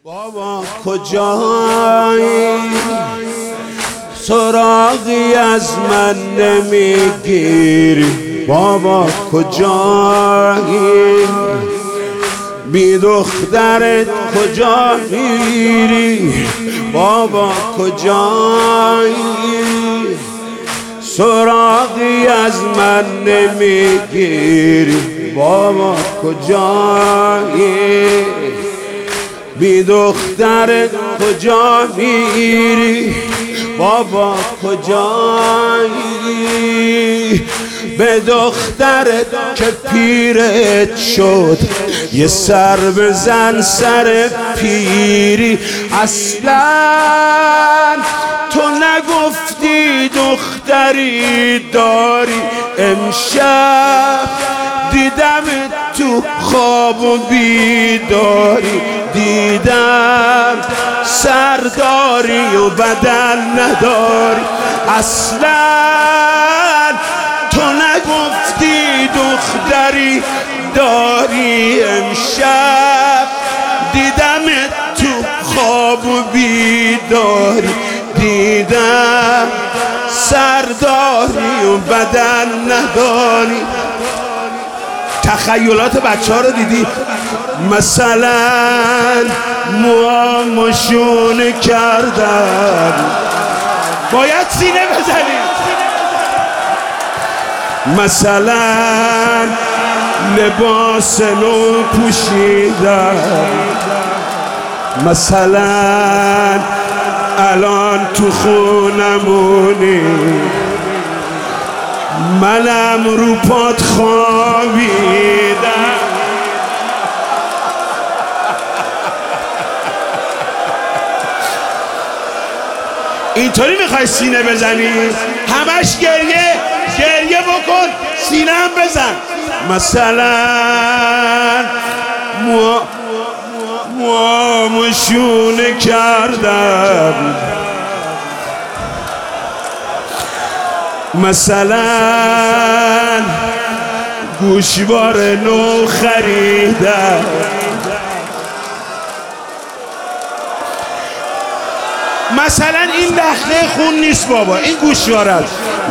بابا کجایی؟ سراغی از من نمیگیری. بابا کجایی؟ بی دخترت کجا میری؟ بابا کجایی؟ سراغی از من نمیگیری. بابا کجایی؟ بی دخترت کجا میری؟ بابا کجایی؟ به دخترت که پیرت شد یه سر بزن سر پیری. اصلا تو نگفتی دختری داری. امشب دیدم تو خواب و بیداری. دیدم سرداری و بدن نداری. اصلا تو نگفتی دختری داری. امشب دیدم تو خواب و بیداری. دیدم سرداری و بدن نداری. تخیلات بچه ها رو دیدی؟ مثلا موامشون کردم. باید سینه بزنی. مثلا لباس نو پوشیدم. مثلا الان تو خونمونی. منم رو پات خوابیدم. اینطوری میخوای سینه بزنی؟ همش گریه بکن، سینه هم بزن. مثلا موامشونه کردم. مثلا گوشوار نو خریدم. مثلا این دخله خون نیست بابا، این گوشوار است.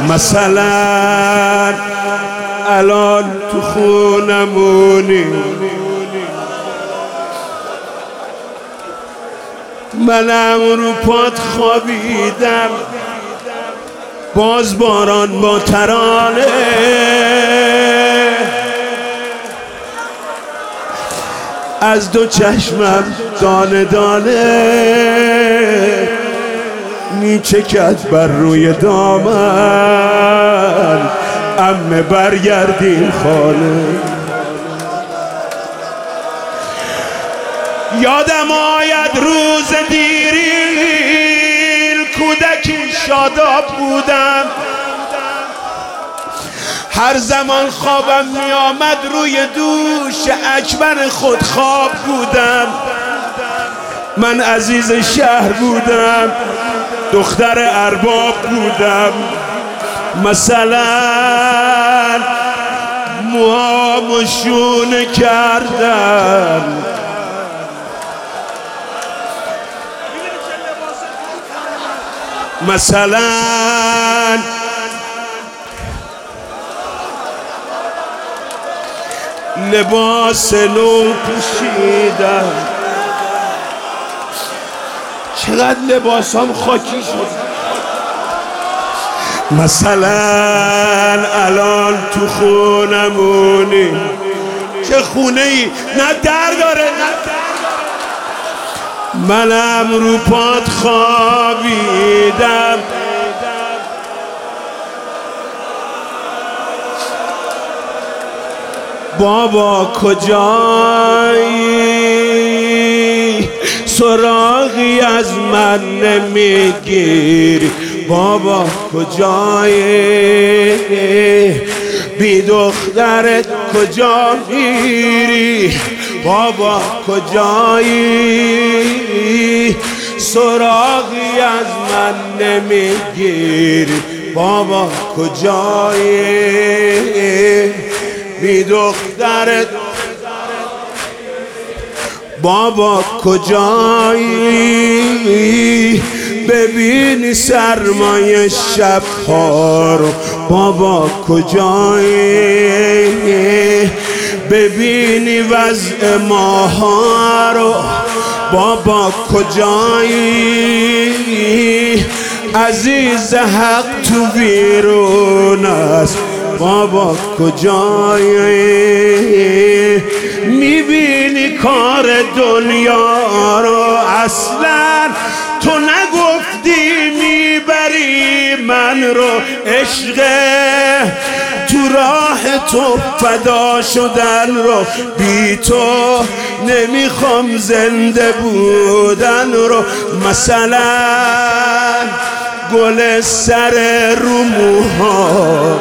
مثلا الان تو خونمونی. منم رو پات خوابیدم. باز باران با ترانه از دو چشمم دانه دانه میچکد بر روی دامن. عمه برگردیم خانه. یادم آید روز دیرین کودکی شاداب بودم. هر زمان خوابم می آمد روی دوش اکبر خود خواب بودم. من عزیز شهر بودم، دختر ارباب بودم. مثلا موامشون کردم. مثلا لباس نو پوشیدم. چقدر لباسام خاکی شد. مثلا الان تو خونمونی. چه خونه ای؟ نه در داره. منم رو پات خوابیدم. بابا کجایی؟ سراغی از من نمیگیری. بابا کجایی؟ بی دخترت کجا میری؟ بابا کجایی؟ سراغی از من نمیگیری. بابا کجایی؟ بی دخترت بابا کجایی ببینی سرمایه شبها رو، بابا کجایی ببینی وضع ماها رو، بابا کجایی عزیز حق تو بیرون است، بابا کجایی میبینی کار دنیا رو، اصلا تو نگفتی میبری من رو، عشق تو راه تو فدا شدن رو، بی تو نمیخوام زنده بودن رو. مثلا گل سر رو موها،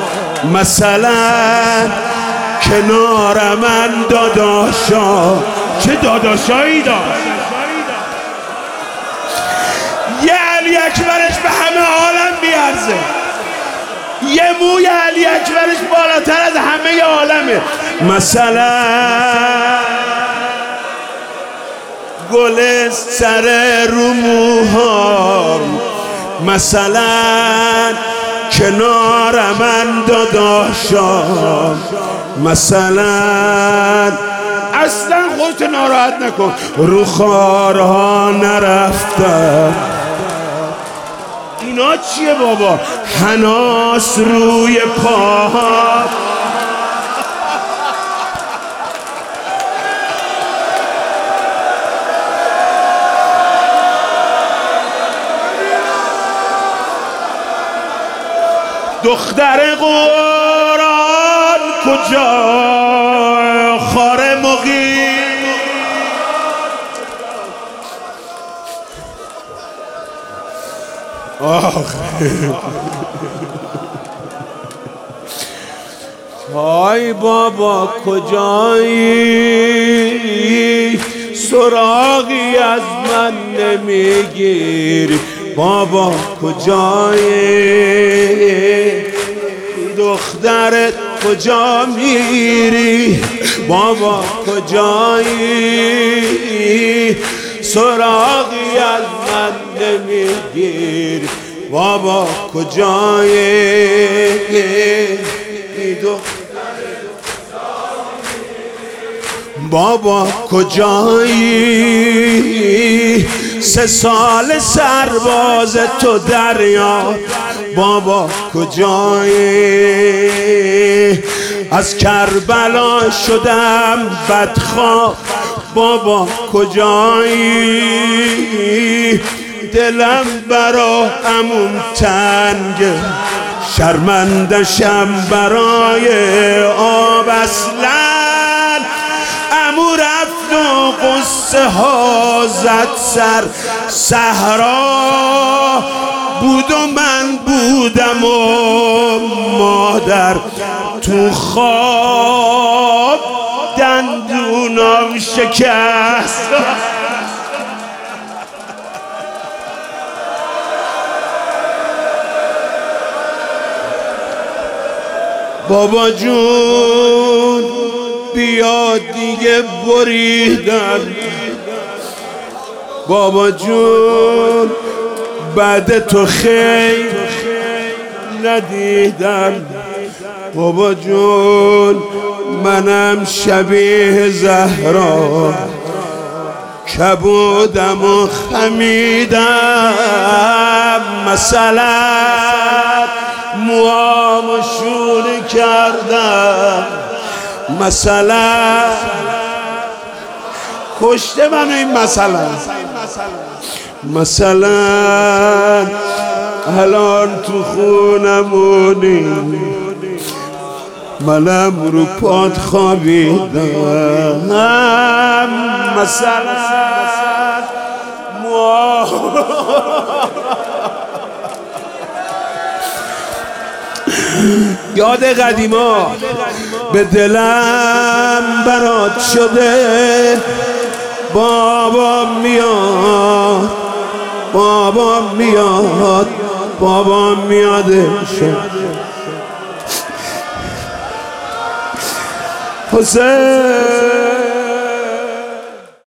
مثلا کنار من داداشا، چه داداشایی داشت، یه علی اکبرش به همه عالم بیارزه، یه موی علی اکبرش بالاتر از همه عالمه. مثلا گل سر رو موها، مثلا کنار من داداشا، مثلا اصلا خودت ناراحت نکن، رو خارها نرفتم. اینا چیه بابا؟ هناس روی پاها، دختر قرآن کجا خار مقیم، های بابا کجایی سراغی از من نمیگیری، بابا کجایی دخترت کجا میری، بابا کجایی سراغی از من نمیگیری، بابا کجایی بابا کجایی 3 سال سرباز تو دریا، بابا کجایی از کربلا شدم بدخواه، بابا کجایی دلم برا عموم تنگه، شرمندشم برای آب، اصلا عمو رفت و قصه ها زد سر صحرا بود و من بودم و مادر تو خواب دندونم شکست. بابا جون بیا دیگه بریدن، بابا جون بعد تو خیر ندیدم، بابا جون منم شبیه زهرا کبودم و خمیدم، مثلا موامو شونه کردم، مثلا کشته منو این مثلا الان تو خونمونی منم رو پات خوابیدم، مثلا یاد قدیما به دلم برات شده، بابا میاد، بابا میاد، بابا میادش، حسین